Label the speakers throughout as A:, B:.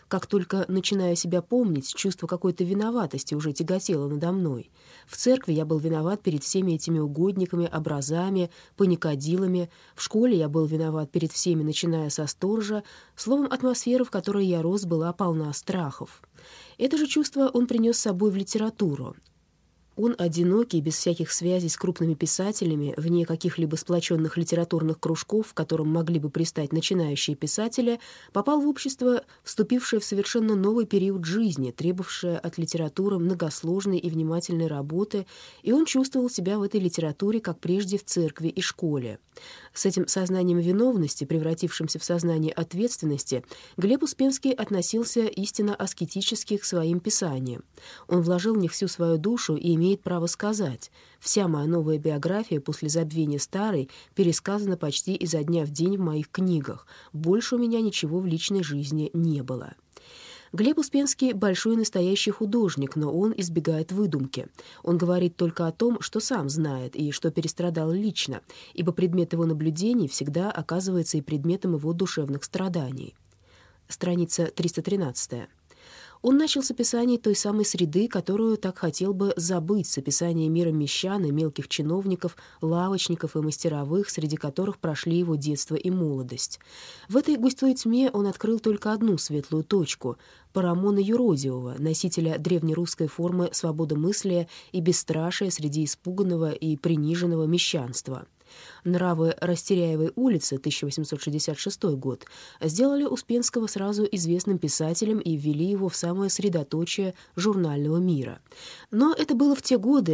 A: Как только начинаю себя помнить, чувство какой-то виноватости уже тяготело надо мной. В церкви я был виноват перед всеми этими угодниками, образами, паникадилами. В школе я был виноват перед всеми, начиная со сторожа. Словом, атмосфера, в которой я рос, была полна страхов. Это же чувство он принес с собой в литературу. Он, одинокий, без всяких связей с крупными писателями, вне каких-либо сплоченных литературных кружков, к которым могли бы пристать начинающие писатели, попал в общество, вступившее в совершенно новый период жизни, требовавшее от литературы многосложной и внимательной работы, и он чувствовал себя в этой литературе, как прежде в церкви и школе. С этим сознанием виновности, превратившимся в сознание ответственности, Глеб Успенский относился истинно аскетически к своим писаниям. Он вложил в них всю свою душу и имеет право сказать: «Вся моя новая биография после забвения старой пересказана почти изо дня в день в моих книгах. Больше у меня ничего в личной жизни не было». Глеб Успенский — большой и настоящий художник, но он избегает выдумки. Он говорит только о том, что сам знает и что перестрадал лично, ибо предмет его наблюдений всегда оказывается и предметом его душевных страданий. Страница 313. Он начал с описания той самой среды, которую так хотел бы забыть, с описания мира мещан и мелких чиновников, лавочников и мастеровых, среди которых прошли его детство и молодость. В этой густой тьме он открыл только одну светлую точку — Парамона Юродивого, носителя древнерусской формы свободомыслия и бесстрашия среди испуганного и приниженного мещанства. «Нравы Растеряевой улицы», 1866 год, сделали Успенского сразу известным писателем и ввели его в самое средоточие журнального мира. Но это было в те годы,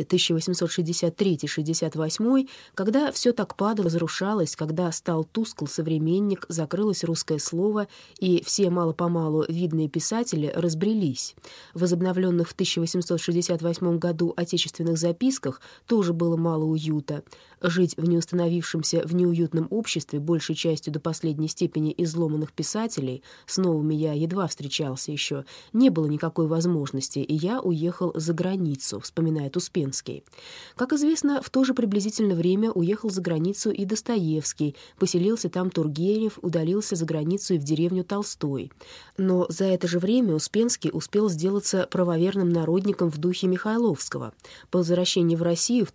A: 1863-68, когда все так падало, разрушалось, когда стал тускл современник, закрылось русское слово, и все мало-помалу видные писатели разбрелись. В возобновленных в 1868 году отечественных записках тоже было мало уюта. Жить в неустановившемся в неуютном обществе, большей частью до последней степени изломанных писателей, с новыми я едва встречался еще, не было никакой возможности, и я уехал за границу, вспоминает Успенский. Как известно, в то же приблизительно время уехал за границу и Достоевский, поселился там Тургенев, удалился за границу и в деревню Толстой. Но за это же время Успенский успел сделаться правоверным народником в духе Михайловского. По возвращении в Россию в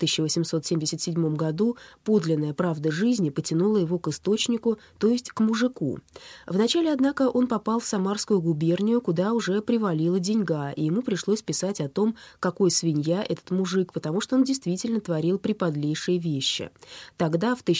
A: 1877 году подлинная правда жизни потянула его к источнику, то есть к мужику. Вначале, однако, он попал в Самарскую губернию, куда уже привалила деньга, и ему пришлось писать о том, какой свинья этот мужик, потому что он действительно творил преподлейшие вещи. Тогда, в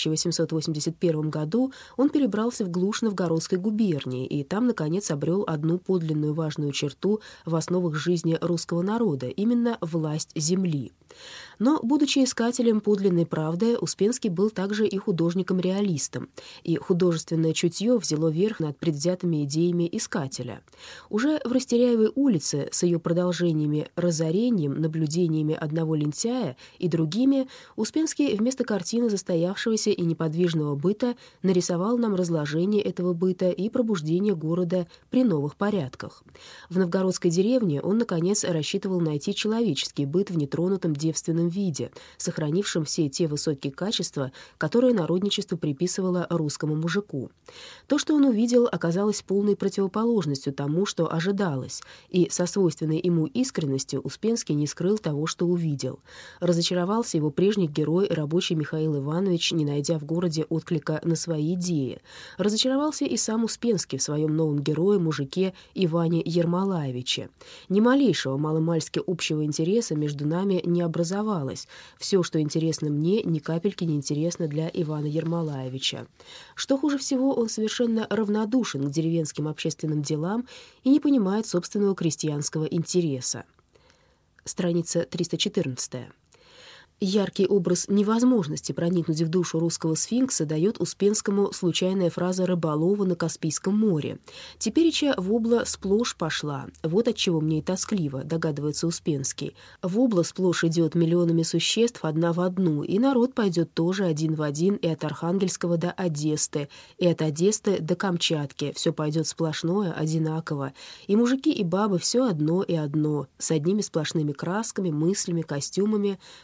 A: 1881 году, он перебрался в глушь Новгородской губернии, и там, наконец, обрел одну подлинную важную черту в основах жизни русского народа, именно власть земли. Но, будучи искателем подлинной правды, Успенский был также и художником-реалистом, и художественное чутье взяло верх над предвзятыми идеями искателя. Уже в Растеряевой улице с ее продолжениями «Разорением», «Наблюдениями одного лентяя» и другими Успенский вместо картины застоявшегося и неподвижного быта нарисовал нам разложение этого быта и пробуждение города при новых порядках. В новгородской деревне он, наконец, рассчитывал найти человеческий быт в нетронутом девственном виде, сохранившем все те высокие качества, которые народничество приписывало русскому мужику. То, что он увидел, оказалось полной противоположностью тому, что ожидалось, и со свойственной ему искренностью Успенский не скрыл того, что увидел. Разочаровался его прежний герой, рабочий Михаил Иванович, не найдя в городе отклика на свои идеи. Разочаровался и сам Успенский в своем новом герое, мужике Иване Ермолаевиче. Ни малейшего маломальски общего интереса между нами не образовалось. Все, что интересно мне, ни капельки не интересно для Ивана Ермолаевича. Что хуже всего, он совершенно равнодушен к деревенским общественным делам и не понимает собственного крестьянского интереса. Страница 314. Яркий образ невозможности проникнуть в душу русского сфинкса дает Успенскому случайная фраза рыболова на Каспийском море. «Тепереча вобла сплошь пошла. Вот отчего мне и тоскливо», — догадывается Успенский. «Вобла сплошь идет миллионами существ одна в одну, и народ пойдет тоже один в один и от Архангельского до Одессы, и от Одессы до Камчатки. Все пойдет сплошное, одинаково. И мужики, и бабы — все одно и одно, с одними сплошными красками, мыслями, костюмами, все сплошное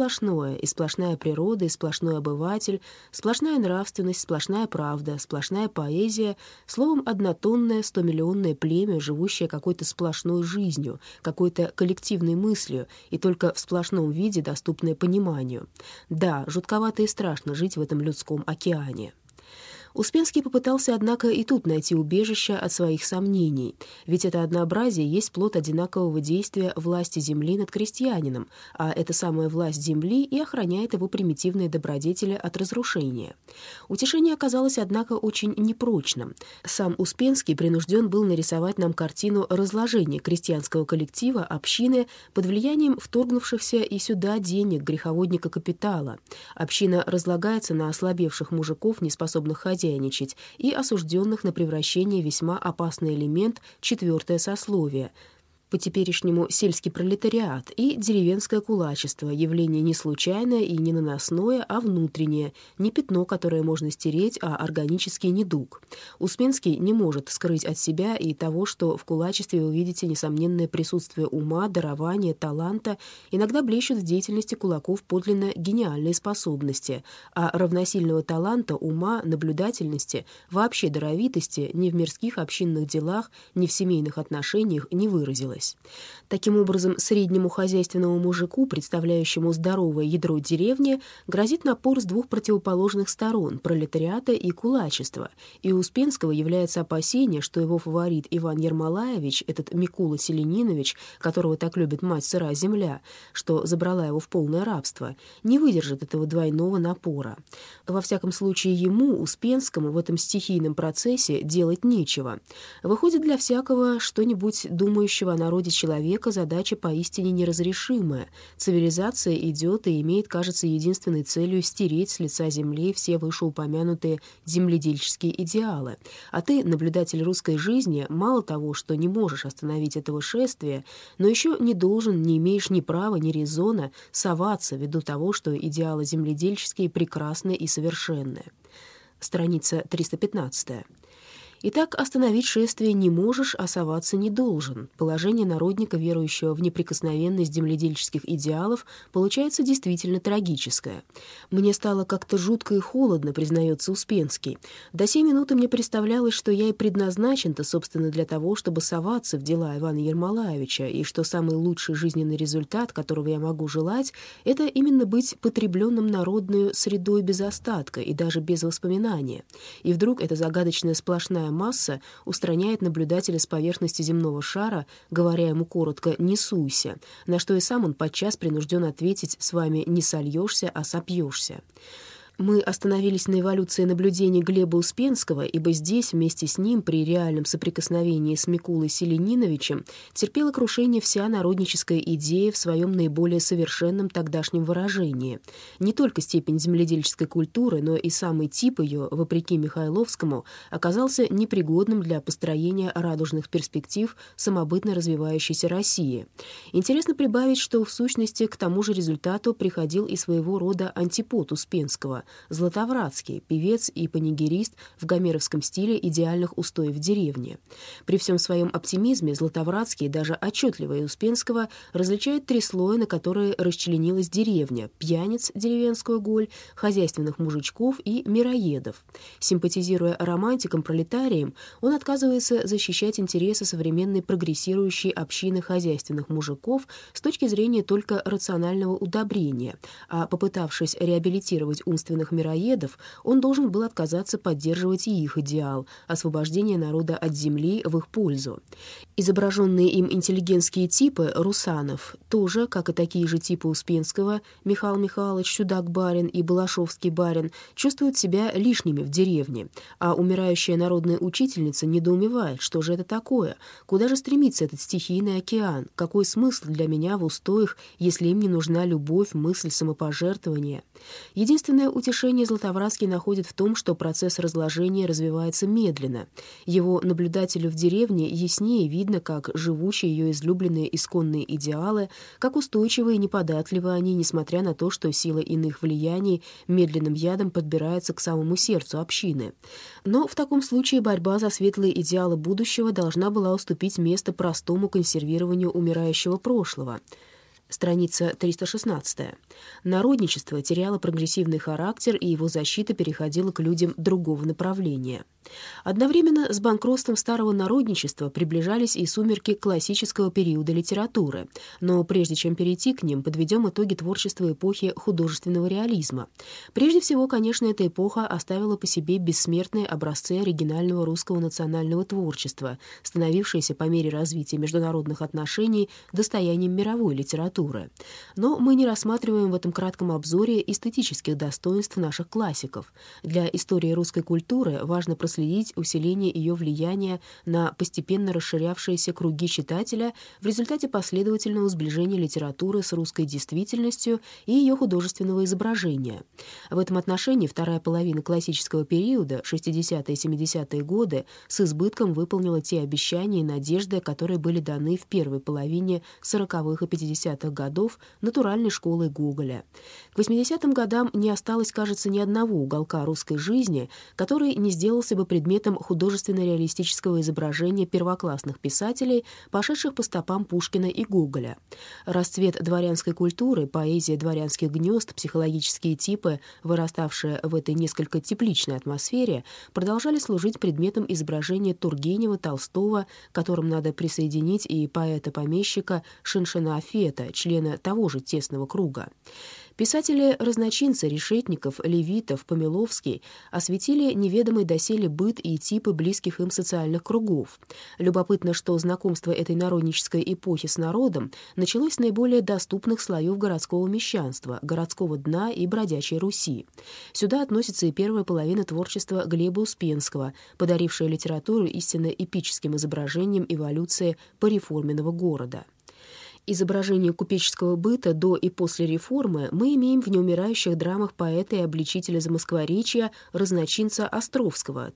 A: сплошное, и сплошная природа, и сплошной обыватель, сплошная нравственность, сплошная правда, сплошная поэзия, словом, однотонное 100-миллионное племя, живущее какой-то сплошной жизнью, какой-то коллективной мыслью, и только в сплошном виде доступное пониманию. Да, жутковато и страшно жить в этом людском океане. Успенский попытался, однако, и тут найти убежище от своих сомнений, ведь это однообразие есть плод одинакового действия власти земли над крестьянином, а эта самая власть земли и охраняет его примитивные добродетели от разрушения. Утешение оказалось, однако, очень непрочным. Сам Успенский принужден был нарисовать нам картину разложения крестьянского коллектива, общины, под влиянием вторгнувшихся и сюда денег, греховодника капитала. Община разлагается на ослабевших мужиков, неспособных хозяйничать, и осужденных на превращение в весьма опасный элемент четвертое сословие, по-теперешнему сельский пролетариат, и деревенское кулачество, явление не случайное и не наносное, а внутреннее, не пятно, которое можно стереть, а органический недуг. Успенский не может скрыть от себя и того, что в кулачестве вы видите несомненное присутствие ума, дарования, таланта, иногда блещут в деятельности кулаков подлинно гениальные способности, а равносильного таланта, ума, наблюдательности, вообще даровитости ни в мирских общинных делах, ни в семейных отношениях не выразилось. Таким образом, среднему хозяйственному мужику, представляющему здоровое ядро деревни, грозит напор с двух противоположных сторон — пролетариата и кулачества, и у Успенского является опасение, что его фаворит Иван Ермолаевич, этот Микула Селенинович, которого так любит мать сырая земля, что забрала его в полное рабство, не выдержит этого двойного напора. Во всяком случае, ему, Успенскому, в этом стихийном процессе делать нечего. Выходит, для всякого что-нибудь думающего о народе человека задача поистине неразрешимая. Цивилизация идет и имеет, кажется, единственной целью стереть с лица земли все вышеупомянутые земледельческие идеалы. А ты, наблюдатель русской жизни, мало того, что не можешь остановить этого шествия, но еще не должен, не имеешь ни права, ни резона соваться ввиду того, что идеалы земледельческие прекрасны и совершенны. Страница 315. Итак, остановить шествие не можешь, а соваться не должен. Положение народника, верующего в неприкосновенность земледельческих идеалов, получается действительно трагическое. Мне стало как-то жутко и холодно, признается Успенский. До сей минуты мне представлялось, что я и предназначен-то, собственно, для того, чтобы соваться в дела Ивана Ермолаевича, и что самый лучший жизненный результат, которого я могу желать, это именно быть потребленным народную средой без остатка и даже без воспоминания. И вдруг эта загадочная сплошная масса устраняет наблюдателя с поверхности земного шара, говоря ему коротко «не суйся», на что и сам он подчас принужден ответить «с вами не сольешься, а сопьешься». Мы остановились на эволюции наблюдений Глеба Успенского, ибо здесь вместе с ним при реальном соприкосновении с Микулой Селениновичем терпела крушение вся народническая идея в своем наиболее совершенном тогдашнем выражении. Не только степень земледельческой культуры, но и самый тип ее, вопреки Михайловскому, оказался непригодным для построения радужных перспектив самобытно развивающейся России. Интересно прибавить, что в сущности к тому же результату приходил и своего рода антипод Успенского — Златовратский, певец и панигерист в гомеровском стиле идеальных устоев деревни. При всем своем оптимизме Златовратский, даже отчетливее Успенского, различает три слоя, на которые расчленилась деревня: пьяниц, деревенскую голь, хозяйственных мужичков и мироедов. Симпатизируя романтикам-пролетариям, он отказывается защищать интересы современной прогрессирующей общины хозяйственных мужиков с точки зрения только рационального удобрения, а попытавшись реабилитировать умственных мироедов, он должен был отказаться поддерживать и их идеал — освобождения народа от земли в их пользу. Изображенные им интеллигентские типы Русанов тоже, как и такие же типы Успенского, Михаил Михайлович, Чудак-барин и Балашовский-барин, чувствуют себя лишними в деревне, а умирающая народная учительница недоумевает, что же это такое, куда же стремится этот стихийный океан, какой смысл для меня в устоях, если им не нужна любовь, мысль, самопожертвование. Единственное утешение Златовратский находит в том, что процесс разложения развивается медленно. Его наблюдателю в деревне яснее видно, как живучи ее излюбленные исконные идеалы, как устойчивы и неподатливы они, несмотря на то, что сила иных влияний медленным ядом подбирается к самому сердцу общины. Но в таком случае борьба за светлые идеалы будущего должна была уступить место простому консервированию умирающего прошлого. Страница 316. Народничество теряло прогрессивный характер, и его защита переходила к людям другого направления. Одновременно с банкротством старого народничества приближались и сумерки классического периода литературы. Но прежде чем перейти к ним, подведем итоги творчества эпохи художественного реализма. Прежде всего, конечно, эта эпоха оставила по себе бессмертные образцы оригинального русского национального творчества, становившиеся по мере развития международных отношений достоянием мировой литературы. Но мы не рассматриваем в этом кратком обзоре эстетических достоинств наших классиков. Для истории русской культуры важно проследить усиление ее влияния на постепенно расширявшиеся круги читателя в результате последовательного сближения литературы с русской действительностью и ее художественного изображения. В этом отношении вторая половина классического периода, 60-е и 70-е годы, с избытком выполнила те обещания и надежды, которые были даны в первой половине 40-х и 50-х годов натуральной школой Гоголя. К 80-м годам не осталось, кажется, ни одного уголка русской жизни, который не сделался бы предметом художественно-реалистического изображения первоклассных писателей, пошедших по стопам Пушкина и Гоголя. Расцвет дворянской культуры, поэзия дворянских гнезд, психологические типы, выраставшие в этой несколько тепличной атмосфере, продолжали служить предметом изображения Тургенева, Толстого, к которым надо присоединить и поэта-помещика Шиншина Фета, члена того же тесного круга. Писатели-разночинцы Решетников, Левитов, Помиловский осветили неведомый доселе быт и типы близких им социальных кругов. Любопытно, что знакомство этой народнической эпохи с народом началось с наиболее доступных слоев городского мещанства, городского дна и бродячей Руси. Сюда относится и первая половина творчества Глеба Успенского, подарившая литературу истинно эпическим изображением эволюции пореформенного города. Изображение купеческого быта до и после реформы мы имеем в неумирающих драмах поэта и обличителя замоскворечья разночинца Островского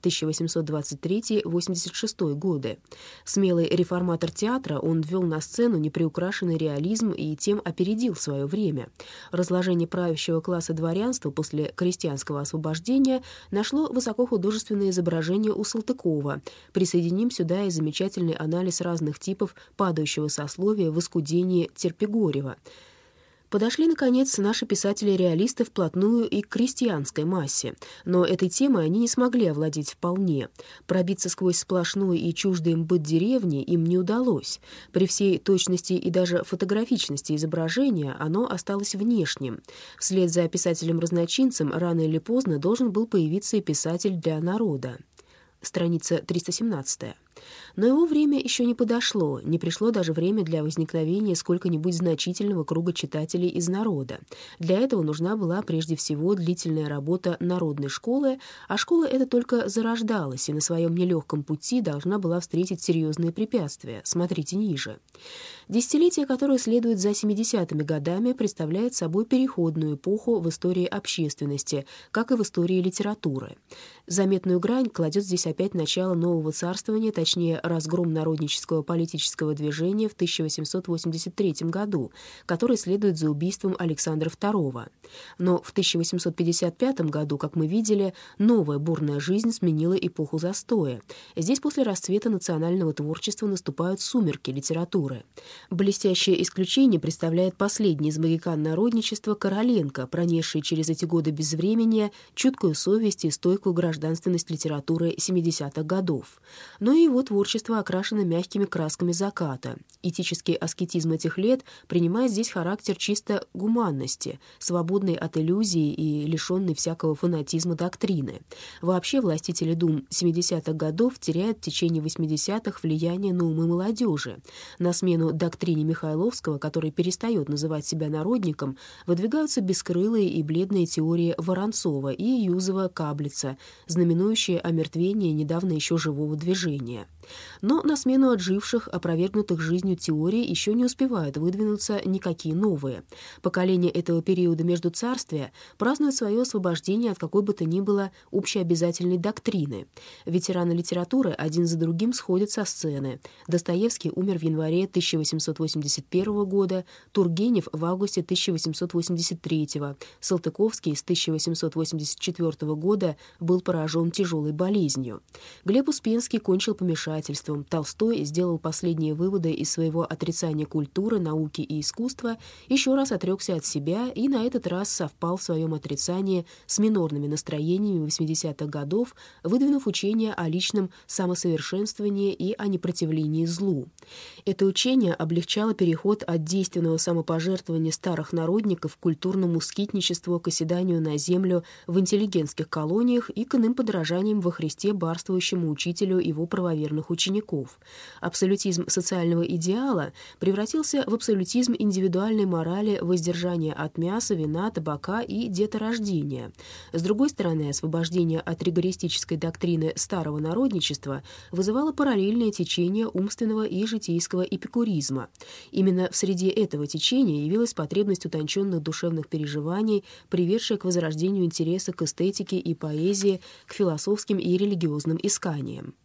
A: 1823-86 годы. Смелый реформатор театра, он ввел на сцену неприукрашенный реализм и тем опередил свое время. Разложение правящего класса дворянства после крестьянского освобождения нашло высокохудожественное изображение у Салтыкова. Присоединим сюда и замечательный анализ разных типов падающего сословия в искудении Терпигорева. Подошли, наконец, наши писатели-реалисты вплотную и к крестьянской массе, но этой темой они не смогли овладеть вполне. Пробиться сквозь сплошной и чуждый им быт деревни им не удалось. При всей точности и даже фотографичности изображения оно осталось внешним. Вслед за писателем-разночинцем рано или поздно должен был появиться и писатель для народа. Страница 317. Но его время еще не подошло, не пришло даже время для возникновения сколько-нибудь значительного круга читателей из народа. Для этого нужна была прежде всего длительная работа народной школы, а школа эта только зарождалась и на своем нелегком пути должна была встретить серьезные препятствия. Смотрите ниже. Десятилетие, которое следует за 70-ми годами, представляет собой переходную эпоху в истории общественности, как и в истории литературы. Заметную грань кладет здесь опять начало нового царствования, точнее, разгром народнического политического движения в 1883 году, который следует за убийством Александра II. Но в 1855 году, как мы видели, новая бурная жизнь сменила эпоху застоя. Здесь после расцвета национального творчества наступают сумерки литературы. Блестящее исключение представляет последний из могикан народничества Короленко, пронесший через эти годы безвременья чуткую совесть и стойкую гражданственность литературы 70-х годов. Но и его творчество окрашено мягкими красками заката. Этический аскетизм этих лет принимает здесь характер чисто гуманности, свободной от иллюзий и лишенной всякого фанатизма доктрины. Вообще властители дум 70-х годов теряют в течение 80-х влияние на умы молодежи. На смену доктрине Михайловского, который перестает называть себя народником, выдвигаются бескрылые и бледные теории Воронцова и Юзова-Каблица, знаменующие омертвение недавно еще живого движения. Но на смену отживших, опровергнутых жизнью теорий еще не успевают выдвинуться никакие новые. Поколение этого периода междуцарствия празднует свое освобождение от какой бы то ни было общеобязательной доктрины. Ветераны литературы один за другим сходят со сцены. Достоевский умер в январе 1881 года, Тургенев в августе 1883, Салтыковский с 1884 года был поражен тяжелой болезнью. Глеб Успенский кончил помешательством помешательством, Толстой сделал последние выводы из своего отрицания культуры, науки и искусства, еще раз отрекся от себя и на этот раз совпал в своем отрицании с минорными настроениями 80-х годов, выдвинув учение о личном самосовершенствовании и о непротивлении злу. Это учение облегчало переход от действенного самопожертвования старых народников к культурному скитничеству, к оседанию на землю в интеллигентских колониях и к иным подражаниям во Христе барствующему учителю его правоверных учеников. Абсолютизм социального идеала превратился в абсолютизм индивидуальной морали, воздержания от мяса, вина, табака и деторождения. С другой стороны, освобождение от ригористической доктрины старого народничества вызывало параллельное течение умственного и житейского эпикуризма. Именно в среде этого течения явилась потребность утонченных душевных переживаний, приведшая к возрождению интереса к эстетике и поэзии, к философским и религиозным исканиям.